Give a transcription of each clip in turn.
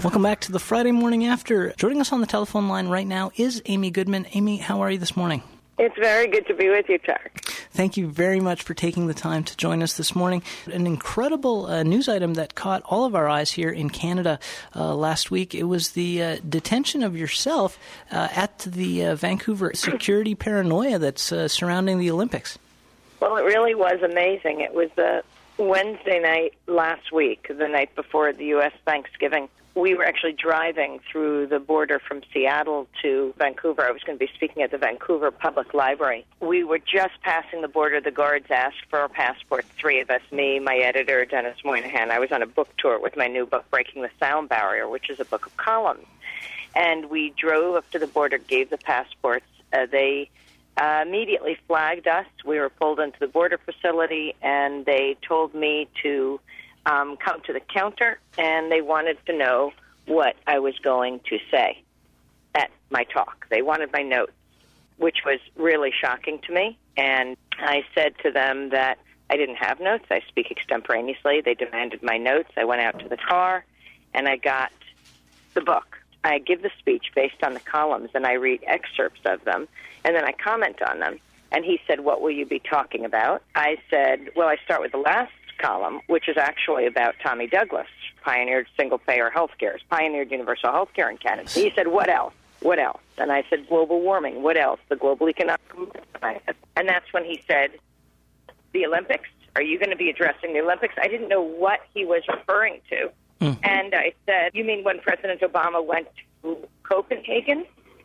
Welcome back to the Friday Morning After. Joining us on the telephone line right now is Amy Goodman. Amy, how are you this morning? It's very good to be with you, Chuck. Thank you very much for taking the time to join us this morning. An incredible news item that caught all of our eyes here in Canada last week. It was the detention of yourself at the Vancouver security paranoia that's surrounding the Olympics. Well, it really was amazing. It was Wednesday night last week, the night before the U.S. Thanksgiving. We were actually driving through the border from Seattle to Vancouver. I was going to be speaking at the Vancouver Public Library. We were just passing the border. The guards asked for our passports, three of us, me, my editor, Dennis Moynihan. I was on a book tour with my new book, Breaking the Sound Barrier, which is a book of columns. And we drove up to the border, gave the passports. They immediately flagged us. We were pulled into the border facility, and they told me to come to the counter, and they wanted to know what I was going to say at my talk. They wanted my notes, which was really shocking to me. And I said to them that I didn't have notes. I speak extemporaneously. They demanded my notes. I went out to the car, and I got the book. I give the speech based on the columns, and I read excerpts of them, and then I comment on them. And he said, "What will you be talking about?" I said, well, I start with the last column, which is actually about Tommy Douglas, pioneered single-payer health care, pioneered universal health care in Canada. He said, what else? What else? And I said, global warming. What else? The global economic movement. And that's when he said, the Olympics? Are you going to be addressing the Olympics? I didn't know what he was referring to. Mm-hmm. And I said, you mean when President Obama went to Copenhagen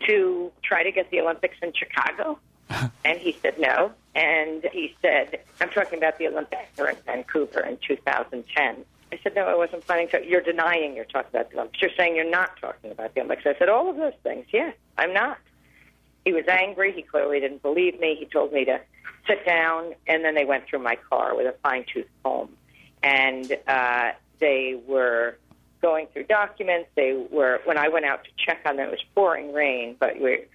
to try to get the Olympics in Chicago? And he said no. And he said, I'm talking about the Olympics here in Vancouver in 2010. I said, no, I wasn't planning to. You're denying you're talking about the Olympics. You're saying you're not talking about the Olympics. I said, all of those things. Yes, I'm not. He was angry. He clearly didn't believe me. He told me to sit down. And then they went through my car with a fine-tooth comb. And they were going through documents. When I went out to check on them, it was pouring rain, but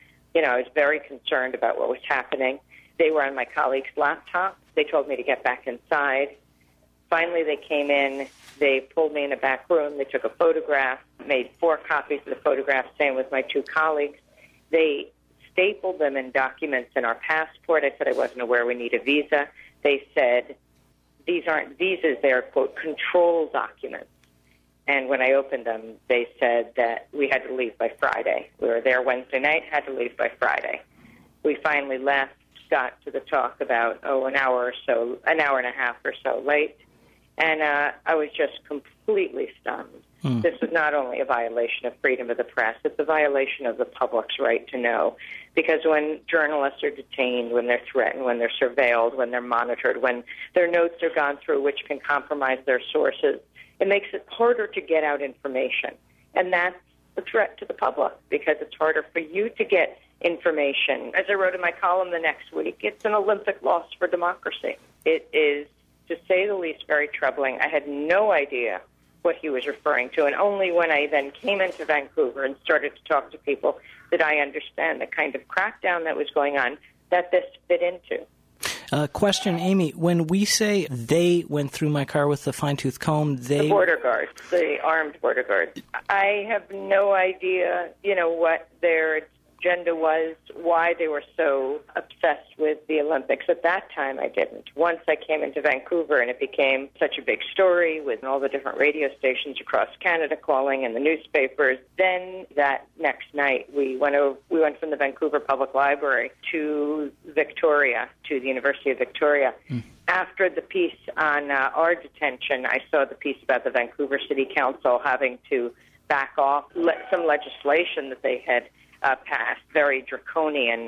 I was very concerned about what was happening. They were on my colleague's laptop. They told me to get back inside. Finally, they came in. They pulled me in a back room. They took a photograph, made 4 copies of the photograph, same with my 2 colleagues. They stapled them in documents in our passport. I said I wasn't aware we need a visa. They said, these aren't visas. They're, quote, control documents. And when I opened them, they said that we had to leave by Friday. We were there Wednesday night, had to leave by Friday. We finally left, got to the talk about, an hour and a half or so late. And I was just completely stunned. This is not only a violation of freedom of the press, it's a violation of the public's right to know. Because when journalists are detained, when they're threatened, when they're surveilled, when they're monitored, when their notes are gone through which can compromise their sources, it makes it harder to get out information. And that's a threat to the public because it's harder for you to get information. As I wrote in my column the next week, it's an Olympic loss for democracy. It is, to say the least, very troubling. I had no idea what he was referring to, and only when I then came into Vancouver and started to talk to people did I understand the kind of crackdown that was going on that this fit into. Question, Amy, when we say they went through my car with the fine-tooth comb, the border guards, the armed border guards. I have no idea, what their agenda was, why they were so obsessed with the Olympics. At that time, I didn't. Once I came into Vancouver and it became such a big story with all the different radio stations across Canada calling and the newspapers, then that next night we went from the Vancouver Public Library to Victoria, to the University of Victoria. After the piece on our detention, I saw the piece about the Vancouver City Council having to back off some legislation that they had passed, very draconian,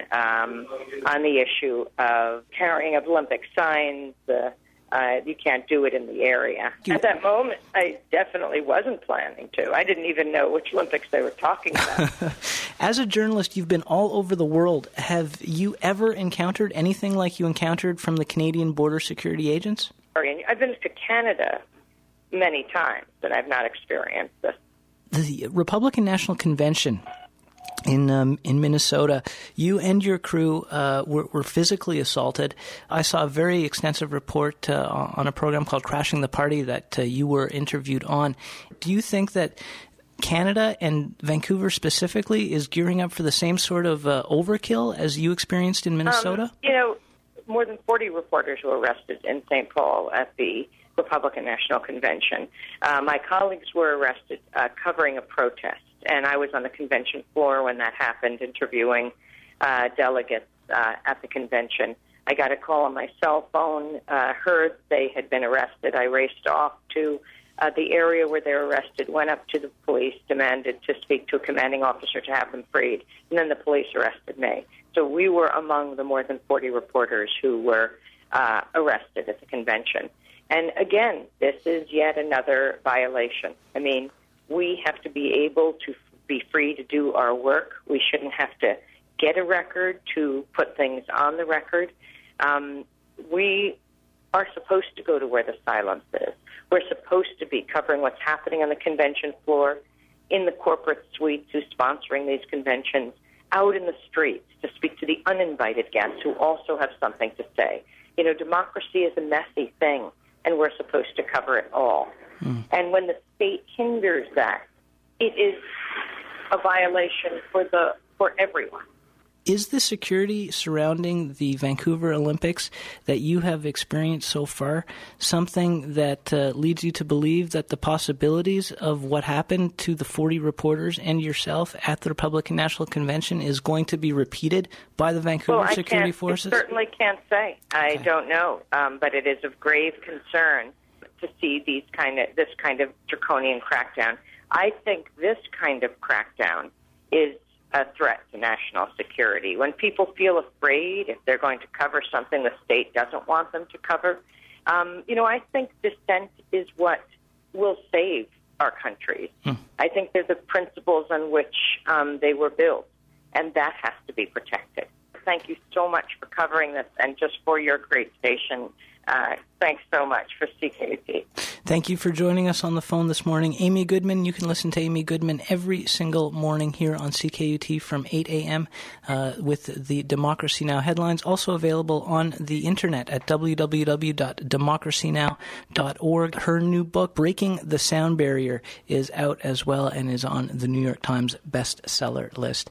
on the issue of carrying of Olympic signs. You can't do it in the area. At that moment, I definitely wasn't planning to. I didn't even know which Olympics they were talking about. As a journalist, you've been all over the world. Have you ever encountered anything like you encountered from the Canadian Border Security agents? I've been to Canada many times, and I've not experienced this. The Republican National Convention in Minnesota, you and your crew were physically assaulted. I saw a very extensive report on a program called Crashing the Party that you were interviewed on. Do you think that Canada and Vancouver specifically is gearing up for the same sort of overkill as you experienced in Minnesota? More than 40 reporters were arrested in St. Paul at the Republican National Convention. My colleagues were arrested covering a protest, and I was on the convention floor when that happened, interviewing delegates at the convention. I got a call on my cell phone, heard they had been arrested. I raced off to the area where they were arrested, went up to the police, demanded to speak to a commanding officer to have them freed, and then the police arrested me. So we were among the more than 40 reporters who were arrested at the convention. And again, this is yet another violation. I mean, we have to be able to be free to do our work. We shouldn't have to get a record to put things on the record. We are supposed to go to where the silence is. We're supposed to be covering what's happening on the convention floor, in the corporate suites who's sponsoring these conventions, out in the streets to speak to the uninvited guests who also have something to say. Democracy is a messy thing, and we're supposed to cover it all. And when the state hinders that, it is a violation for everyone. Is the security surrounding the Vancouver Olympics that you have experienced so far something that leads you to believe that the possibilities of what happened to the 40 reporters and yourself at the Republican National Convention is going to be repeated by the Vancouver security forces? I certainly can't say. I don't know, but it is of grave concern to see this kind of draconian crackdown. I think this kind of crackdown is a threat to national security. When people feel afraid if they're going to cover something the state doesn't want them to cover, I think dissent is what will save our countries. I think they're the principles on which they were built, and that has to be protected. Thank you so much for covering this and just for your great station. Thanks so much for CKUT. Thank you for joining us on the phone this morning. Amy Goodman, you can listen to Amy Goodman every single morning here on CKUT from 8 a.m. With the Democracy Now! Headlines, also available on the internet at www.democracynow.org. Her new book, Breaking the Sound Barrier, is out as well and is on the New York Times bestseller list.